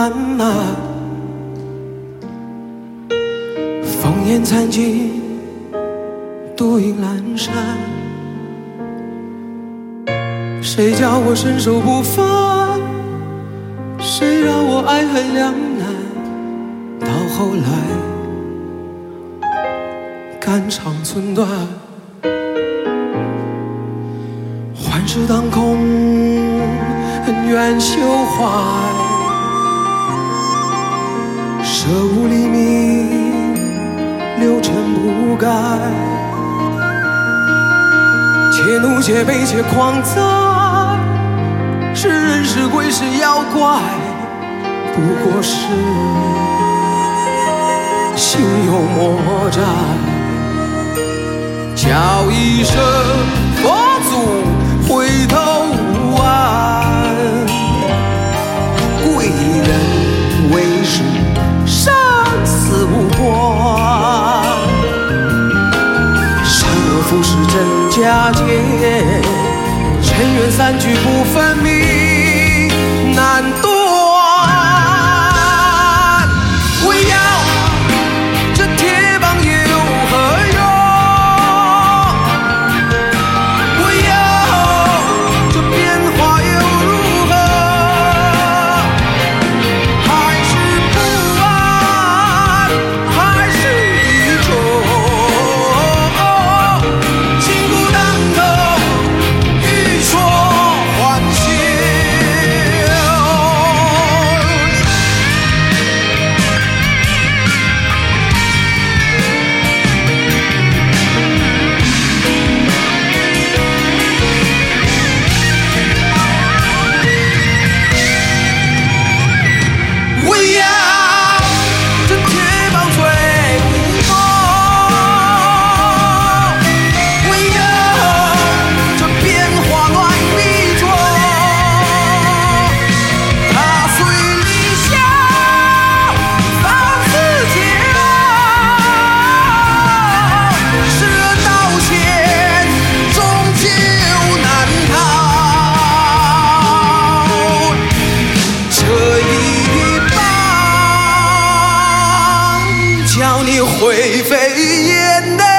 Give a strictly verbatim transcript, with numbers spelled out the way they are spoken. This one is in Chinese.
漫漫，烽烟残尽，独影阑珊。谁叫我身手不凡？谁让我爱恨两难？到后来，肝肠寸断，幻世当空，恩怨休怀。舍吾黎明，六尘不改。且怒且悲且狂哉，是人是鬼是妖怪，不过是心有魔债。叫一声佛祖回头望，贵人为师生死无关。善恶浮世真假界，尘缘散聚不分明，难断。为要这铁棒有何用？为要这变化又如何？还是不安，还是低头，辛苦当头，欲说还休。为要这铁棒催不动，为要这变化乱逼迫，踏碎理想，放肆桀骜，是人道歉，终究难逃。这一棒叫你灰飞烟灭。